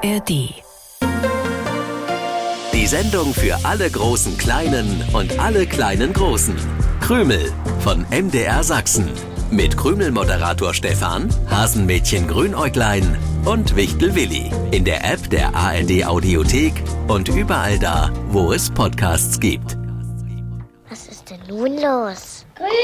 ARD. Die Sendung für alle großen Kleinen und alle kleinen Großen. Krümel von MDR Sachsen. Mit Krümel-Moderator Stefan, Hasenmädchen Grünäuglein und Wichtel Willi. In der App der ARD Audiothek und überall da, wo es Podcasts gibt. Was ist denn nun los?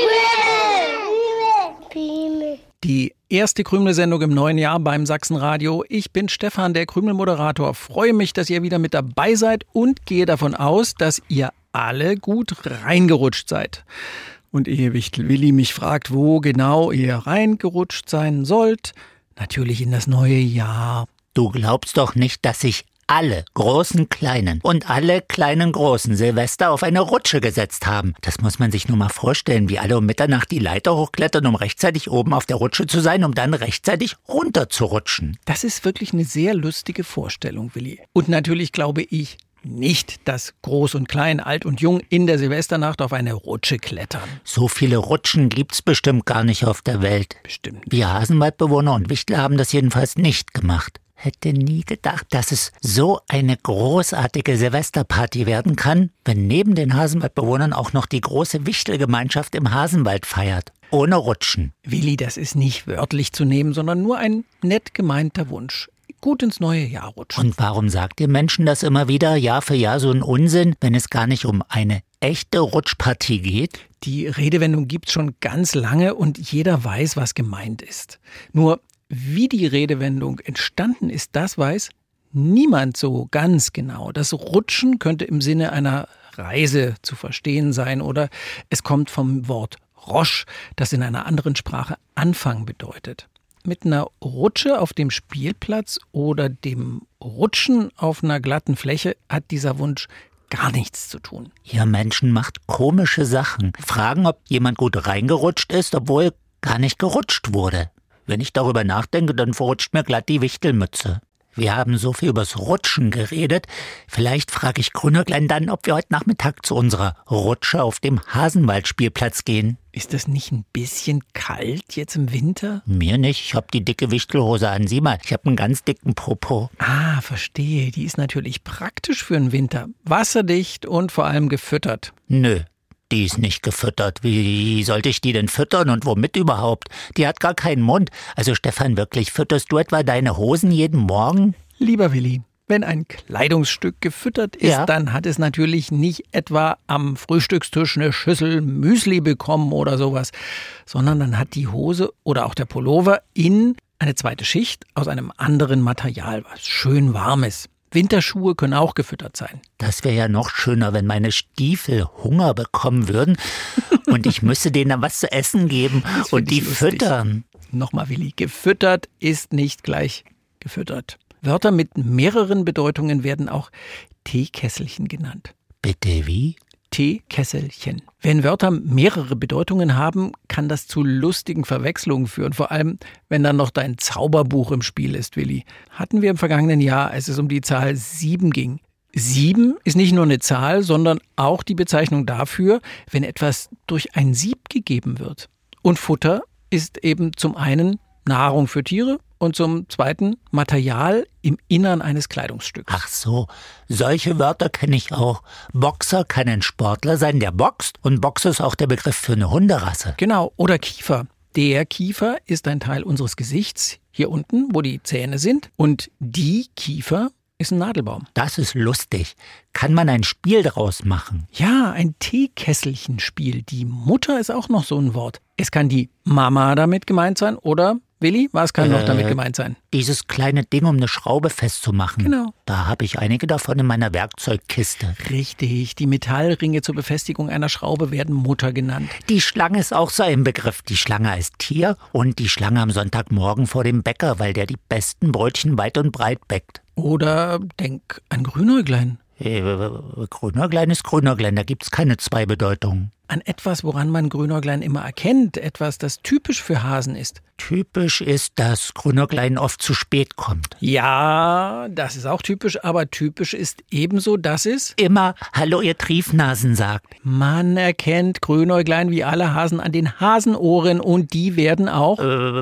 Krümel! Die erste Krümel-Sendung im neuen Jahr beim Sachsenradio. Ich bin Stefan, der Krümel-Moderator. Freue mich, dass ihr wieder mit dabei seid und gehe davon aus, dass ihr alle gut reingerutscht seid. Und ehe Wichtel Willi mich fragt, wo genau ihr reingerutscht sein sollt, natürlich in das neue Jahr. Du glaubst doch nicht, dass sich alle großen Kleinen und alle kleinen Großen Silvester auf eine Rutsche gesetzt haben. Das muss man sich nur mal vorstellen, wie alle um Mitternacht die Leiter hochklettern, um rechtzeitig oben auf der Rutsche zu sein, um dann rechtzeitig runterzurutschen. Das ist wirklich eine sehr lustige Vorstellung, Willi. Und natürlich glaube ich nicht, dass Groß und Klein, Alt und Jung in der Silvesternacht auf eine Rutsche klettern. So viele Rutschen gibt's bestimmt gar nicht auf der Welt. Bestimmt. Wir Hasenwaldbewohner und Wichtel haben das jedenfalls nicht gemacht. Hätte nie gedacht, dass es so eine großartige Silvesterparty werden kann, wenn neben den Hasenwaldbewohnern auch noch die große Wichtelgemeinschaft im Hasenwald feiert. Ohne Rutschen. Willi, das ist nicht wörtlich zu nehmen, sondern nur ein nett gemeinter Wunsch. Gut ins neue Jahr rutschen. Und warum sagt ihr Menschen das immer wieder, Jahr für Jahr so ein Unsinn, wenn es gar nicht um eine echte Rutschpartie geht? Die Redewendung gibt's schon ganz lange und jeder weiß, was gemeint ist. Nur wie die Redewendung entstanden ist, das weiß niemand so ganz genau. Das Rutschen könnte im Sinne einer Reise zu verstehen sein oder es kommt vom Wort Rosch, das in einer anderen Sprache Anfang bedeutet. Mit einer Rutsche auf dem Spielplatz oder dem Rutschen auf einer glatten Fläche hat dieser Wunsch gar nichts zu tun. Ihr Menschen macht komische Sachen. Fragen, ob jemand gut reingerutscht ist, obwohl gar nicht gerutscht wurde. Wenn ich darüber nachdenke, dann verrutscht mir glatt die Wichtelmütze. Wir haben so viel übers Rutschen geredet. Vielleicht frage ich Grünäuglein dann, ob wir heute Nachmittag zu unserer Rutsche auf dem Hasenwaldspielplatz gehen. Ist das nicht ein bisschen kalt jetzt im Winter? Mir nicht. Ich habe die dicke Wichtelhose an. Sieh mal, ich habe einen ganz dicken Popo. Ah, verstehe. Die ist natürlich praktisch für den Winter. Wasserdicht und vor allem gefüttert. Nö. Die ist nicht gefüttert. Wie sollte ich die denn füttern und womit überhaupt? Die hat gar keinen Mund. Also Stefan, wirklich, fütterst du etwa deine Hosen jeden Morgen? Lieber Willi, wenn ein Kleidungsstück gefüttert ist, Ja. Dann hat es natürlich nicht etwa am Frühstückstisch eine Schüssel Müsli bekommen oder sowas, sondern dann hat die Hose oder auch der Pullover innen eine zweite Schicht aus einem anderen Material, was schön warm ist. Winterschuhe können auch gefüttert sein. Das wäre ja noch schöner, wenn meine Stiefel Hunger bekommen würden und ich müsste denen dann was zu essen geben und die füttern. Nochmal, Willi, gefüttert ist nicht gleich gefüttert. Wörter mit mehreren Bedeutungen werden auch Teekesselchen genannt. Bitte wie? Teekesselchen. Wenn Wörter mehrere Bedeutungen haben, kann das zu lustigen Verwechslungen führen. Vor allem, wenn dann noch dein Zauberbuch im Spiel ist, Willi. Hatten wir im vergangenen Jahr, als es um die Zahl 7 ging. 7 ist nicht nur eine Zahl, sondern auch die Bezeichnung dafür, wenn etwas durch ein Sieb gegeben wird. Und Futter ist eben zum einen Nahrung für Tiere und zum zweiten Material im Innern eines Kleidungsstücks. Ach so, solche Wörter kenne ich auch. Boxer kann ein Sportler sein, der boxt. Und Boxer ist auch der Begriff für eine Hunderasse. Genau, oder Kiefer. Der Kiefer ist ein Teil unseres Gesichts, hier unten, wo die Zähne sind. Und die Kiefer ist ein Nadelbaum. Das ist lustig. Kann man ein Spiel daraus machen? Ja, ein Teekesselchenspiel. Die Mutter ist auch noch so ein Wort. Es kann die Mama damit gemeint sein oder, Willi, was kann noch damit gemeint sein? Dieses kleine Ding, um eine Schraube festzumachen. Genau. Da habe ich einige davon in meiner Werkzeugkiste. Richtig, die Metallringe zur Befestigung einer Schraube werden Mutter genannt. Die Schlange ist auch so ein Begriff. Die Schlange als Tier und die Schlange am Sonntagmorgen vor dem Bäcker, weil der die besten Brötchen weit und breit bäckt. Oder denk an Grünäuglein. Grünäuglein ist Grünäuglein, da gibt's keine zwei Bedeutungen. an etwas, woran man Grünäuglein immer erkennt, etwas, das typisch für Hasen ist. Typisch ist, dass Grünäuglein oft zu spät kommt. Ja, das ist auch typisch, aber typisch ist ebenso, dass es Immer Hallo, ihr Triefnasen sagt. man erkennt Grünäuglein wie alle Hasen an den Hasenohren und die werden auch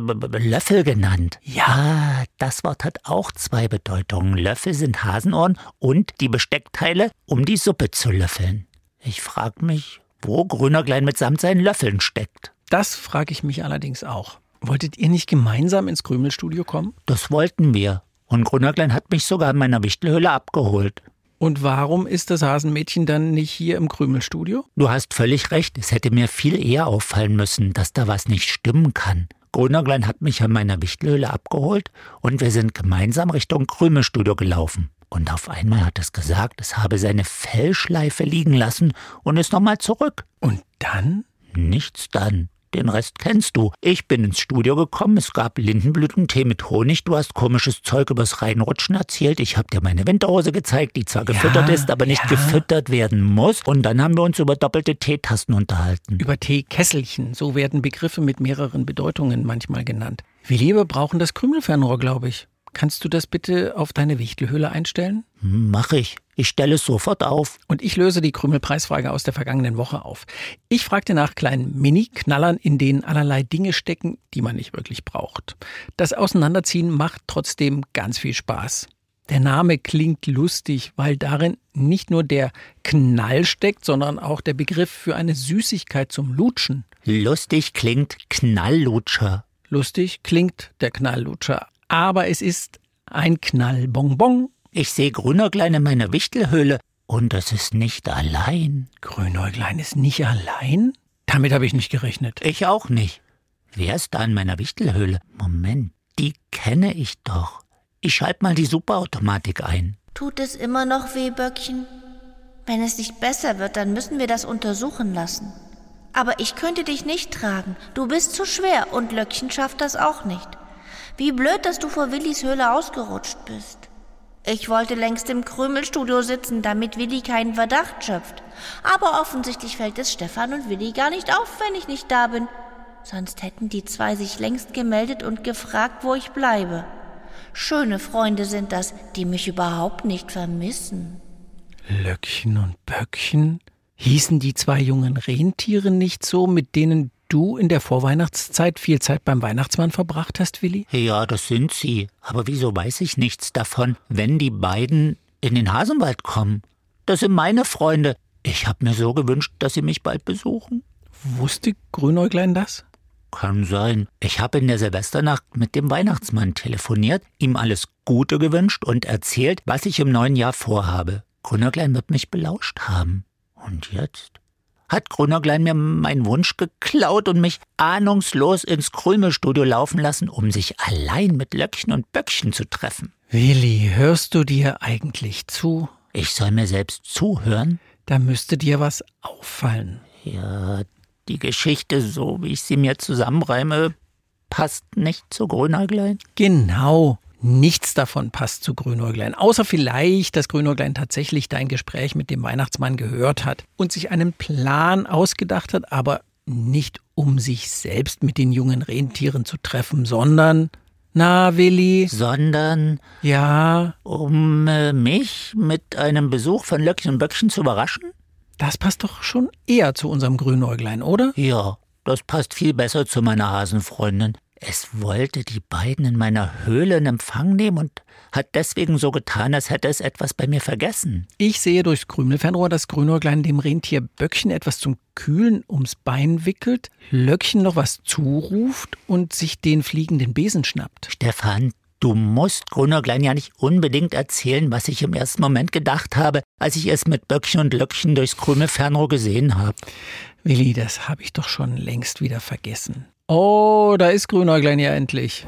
Löffel genannt. Ja. Das Wort hat auch 2 Bedeutungen. Löffel sind Hasenohren und die Besteckteile, um die Suppe zu löffeln. Ich frage mich, wo Grünäuglein mitsamt seinen Löffeln steckt. Das frage ich mich allerdings auch. Wolltet ihr nicht gemeinsam ins Krümelstudio kommen? Das wollten wir. Und Grünäuglein hat mich sogar in meiner Wichtelhöhle abgeholt. Und warum ist das Hasenmädchen dann nicht hier im Krümelstudio? Du hast völlig recht, es hätte mir viel eher auffallen müssen, dass da was nicht stimmen kann. Grünäuglein hat mich an meiner Wichtelhöhle abgeholt und wir sind gemeinsam Richtung Krümelstudio gelaufen. Und auf einmal hat es gesagt, es habe seine Fellschleife liegen lassen und ist nochmal zurück. Und dann? Nichts dann. Den Rest kennst du. Ich bin ins Studio gekommen, es gab Lindenblütentee mit Honig, du hast komisches Zeug übers Reinrutschen erzählt, ich habe dir meine Winterhose gezeigt, die zwar gefüttert ist, aber nicht gefüttert werden muss. Und dann haben wir uns über doppelte Teetassen unterhalten. Über Teekesselchen, so werden Begriffe mit mehreren Bedeutungen manchmal genannt. Wir brauchen das Krümelfernrohr, glaube ich. Kannst du das bitte auf deine Wichtelhöhle einstellen? Mach ich. Ich stelle es sofort auf. Und ich löse die Krümelpreisfrage aus der vergangenen Woche auf. Ich fragte nach kleinen Mini-Knallern, in denen allerlei Dinge stecken, die man nicht wirklich braucht. Das Auseinanderziehen macht trotzdem ganz viel Spaß. Der Name klingt lustig, weil darin nicht nur der Knall steckt, sondern auch der Begriff für eine Süßigkeit zum Lutschen. Lustig klingt Knalllutscher. Lustig klingt der Knalllutscher. Aber es ist ein Knallbonbon. Ich sehe Grünäuglein in meiner Wichtelhöhle und es ist nicht allein. Grünäuglein ist nicht allein? Damit habe ich nicht gerechnet. Ich auch nicht. Wer ist da in meiner Wichtelhöhle? Moment, die kenne ich doch. Ich schalte mal die Superautomatik ein. Tut es immer noch weh, Böckchen? Wenn es nicht besser wird, dann müssen wir das untersuchen lassen. Aber ich könnte dich nicht tragen. Du bist zu schwer und Löckchen schafft das auch nicht. Wie blöd, dass du vor Willis Höhle ausgerutscht bist. Ich wollte längst im Krümelstudio sitzen, damit Willi keinen Verdacht schöpft. Aber offensichtlich fällt es Stefan und Willi gar nicht auf, wenn ich nicht da bin. Sonst hätten die 2 sich längst gemeldet und gefragt, wo ich bleibe. Schöne Freunde sind das, die mich überhaupt nicht vermissen. Löckchen und Böckchen? Hießen die 2 jungen Rentiere nicht so, mit denen du in der Vorweihnachtszeit viel Zeit beim Weihnachtsmann verbracht hast, Willi? Ja, das sind sie. Aber wieso weiß ich nichts davon, wenn die beiden in den Hasenwald kommen? Das sind meine Freunde. Ich habe mir so gewünscht, dass sie mich bald besuchen. Wusste Grünäuglein das? Kann sein. Ich habe in der Silvesternacht mit dem Weihnachtsmann telefoniert, ihm alles Gute gewünscht und erzählt, was ich im neuen Jahr vorhabe. Grünäuglein wird mich belauscht haben. Und jetzt hat Grünäuglein mir meinen Wunsch geklaut und mich ahnungslos ins Krümelstudio laufen lassen, um sich allein mit Löckchen und Böckchen zu treffen. Willi, hörst du dir eigentlich zu? Ich soll mir selbst zuhören? Da müsste dir was auffallen. Ja, die Geschichte, so wie ich sie mir zusammenreime, passt nicht zu Grünäuglein. Genau. Nichts davon passt zu Grünäuglein, außer vielleicht, dass Grünäuglein tatsächlich dein Gespräch mit dem Weihnachtsmann gehört hat und sich einen Plan ausgedacht hat, aber nicht um sich selbst mit den jungen Rentieren zu treffen, sondern, na Willi? Sondern? Ja? Um mich mit einem Besuch von Löckchen und Böckchen zu überraschen? Das passt doch schon eher zu unserem Grünäuglein, oder? Ja, das passt viel besser zu meiner Hasenfreundin. Es wollte die beiden in meiner Höhle in Empfang nehmen und hat deswegen so getan, als hätte es etwas bei mir vergessen. Ich sehe durchs Krümelfernrohr, dass Grünäuglein dem Rentier Böckchen etwas zum Kühlen ums Bein wickelt, Löckchen noch was zuruft und sich den fliegenden Besen schnappt. Stefan, du musst Grünäuglein ja nicht unbedingt erzählen, was ich im ersten Moment gedacht habe, als ich es mit Böckchen und Löckchen durchs Krümelfernrohr gesehen habe. Willi, das habe ich doch schon längst wieder vergessen. Oh, da ist Grünäuglein ja endlich.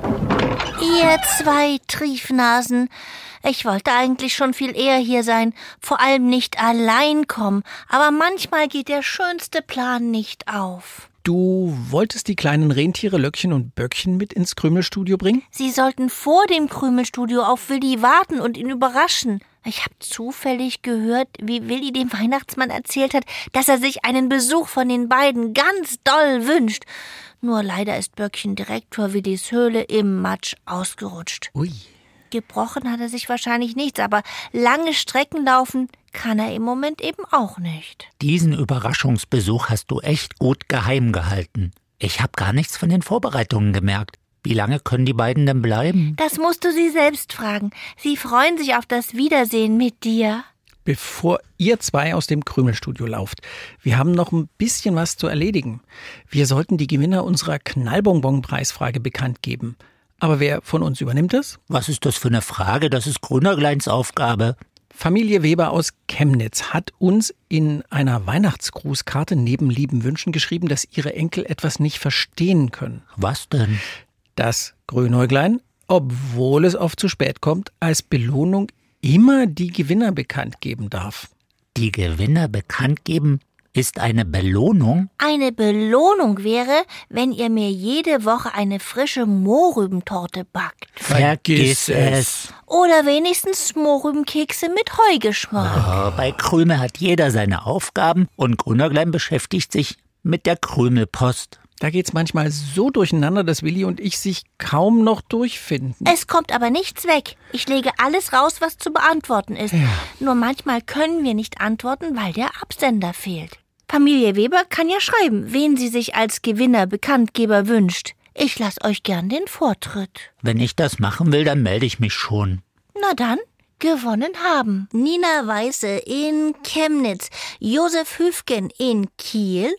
Ihr 2 Triefnasen. Ich wollte eigentlich schon viel eher hier sein, vor allem nicht allein kommen, aber manchmal geht der schönste Plan nicht auf. Du wolltest die kleinen Rentiere Löckchen und Böckchen mit ins Krümelstudio bringen? Sie sollten vor dem Krümelstudio auf Willi warten und ihn überraschen. Ich habe zufällig gehört, wie Willi dem Weihnachtsmann erzählt hat, dass er sich einen Besuch von den beiden ganz doll wünscht. Nur leider ist Böckchen direkt vor Willis Höhle im Matsch ausgerutscht. Ui. Gebrochen hat er sich wahrscheinlich nichts, aber lange Strecken laufen kann er im Moment eben auch nicht. Diesen Überraschungsbesuch hast du echt gut geheim gehalten. Ich habe gar nichts von den Vorbereitungen gemerkt. Wie lange können die beiden denn bleiben? Das musst du sie selbst fragen. Sie freuen sich auf das Wiedersehen mit dir. Bevor ihr zwei aus dem Krümelstudio lauft, wir haben noch ein bisschen was zu erledigen. Wir sollten die Gewinner unserer Knallbonbon-Preisfrage bekannt geben. Aber wer von uns übernimmt das? Was ist das für eine Frage? Das ist Grünergleins Aufgabe. Familie Weber aus Chemnitz hat uns in einer Weihnachtsgrußkarte neben lieben Wünschen geschrieben, dass ihre Enkel etwas nicht verstehen können. Was denn? Dass Grünäuglein, obwohl es oft zu spät kommt, als Belohnung immer die Gewinner bekannt geben darf. Die Gewinner bekannt geben ist eine Belohnung? Eine Belohnung wäre, wenn ihr mir jede Woche eine frische Mohrrübentorte backt. Vergiss es. Oder wenigstens Mohrrübenkekse mit Heugeschmack. Oh, bei Krümel hat jeder seine Aufgaben und Grünerglein beschäftigt sich mit der Krümelpost. Da geht's manchmal so durcheinander, dass Willi und ich sich kaum noch durchfinden. Es kommt aber nichts weg. Ich lege alles raus, was zu beantworten ist. Ja. Nur manchmal können wir nicht antworten, weil der Absender fehlt. Familie Weber kann ja schreiben, wen sie sich als Gewinner-Bekanntgeber wünscht. Ich lasse euch gern den Vortritt. Wenn ich das machen will, dann melde ich mich schon. Na dann, gewonnen haben Nina Weiße in Chemnitz, Josef Hüfgen in Kiel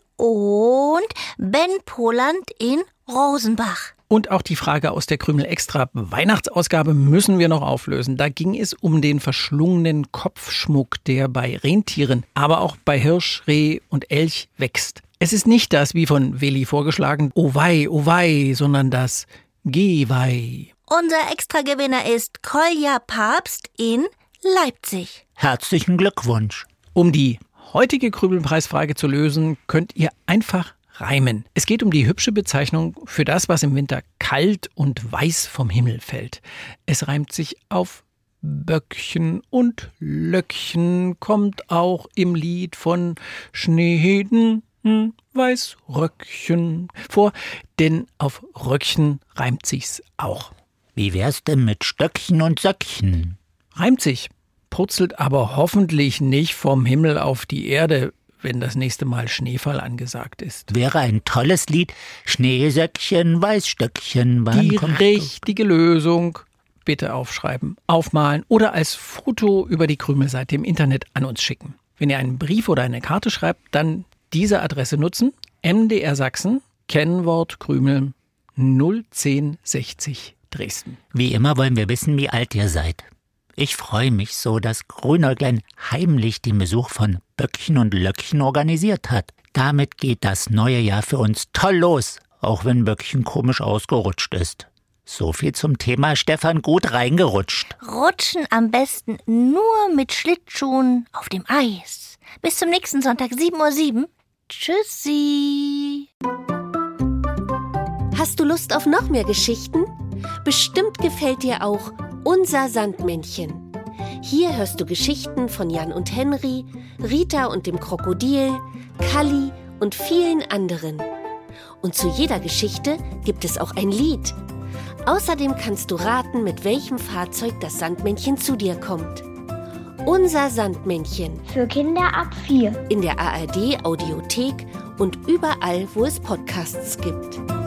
und Ben Poland in Rosenbach. Und auch die Frage aus der Krümel-Extra-Weihnachtsausgabe müssen wir noch auflösen. Da ging es um den verschlungenen Kopfschmuck, der bei Rentieren, aber auch bei Hirsch, Reh und Elch wächst. Es ist nicht das, wie von Willi vorgeschlagen, oh wei, sondern das Geweih. Unser Extragewinner ist Kolja Papst in Leipzig. Herzlichen Glückwunsch. Um die heutige Krümelpreisfrage zu lösen, könnt ihr einfach reimen. Es geht um die hübsche Bezeichnung für das, was im Winter kalt und weiß vom Himmel fällt. Es reimt sich auf Böckchen und Löckchen, kommt auch im Lied von Schneeden, Weißröckchen vor, denn auf Röckchen reimt sich's auch. Wie wär's denn mit Stöckchen und Söckchen? Reimt sich, purzelt aber hoffentlich nicht vom Himmel auf die Erde, wenn das nächste Mal Schneefall angesagt ist. Wäre ein tolles Lied. Schneesöckchen, Weißstöckchen, wann Die kommst richtige Lösung bitte aufschreiben, aufmalen oder als Foto über die Krümelseite im Internet an uns schicken. Wenn ihr einen Brief oder eine Karte schreibt, dann diese Adresse nutzen: MDR Sachsen, Kennwort Krümel 01060 Dresden. Wie immer wollen wir wissen, wie alt ihr seid. Ich freue mich so, dass Grünäuglein heimlich den Besuch von Böckchen und Löckchen organisiert hat. Damit geht das neue Jahr für uns toll los, auch wenn Böckchen komisch ausgerutscht ist. So viel zum Thema Stefan gut reingerutscht. Rutschen am besten nur mit Schlittschuhen auf dem Eis. Bis zum nächsten Sonntag, 7:07 Uhr. Tschüssi. Hast du Lust auf noch mehr Geschichten? Bestimmt gefällt dir auch Unser Sandmännchen. Hier hörst du Geschichten von Jan und Henry, Rita und dem Krokodil, Kalli und vielen anderen. Und zu jeder Geschichte gibt es auch ein Lied. Außerdem kannst du raten, mit welchem Fahrzeug das Sandmännchen zu dir kommt. Unser Sandmännchen. Für Kinder ab 4. In der ARD Audiothek und überall, wo es Podcasts gibt.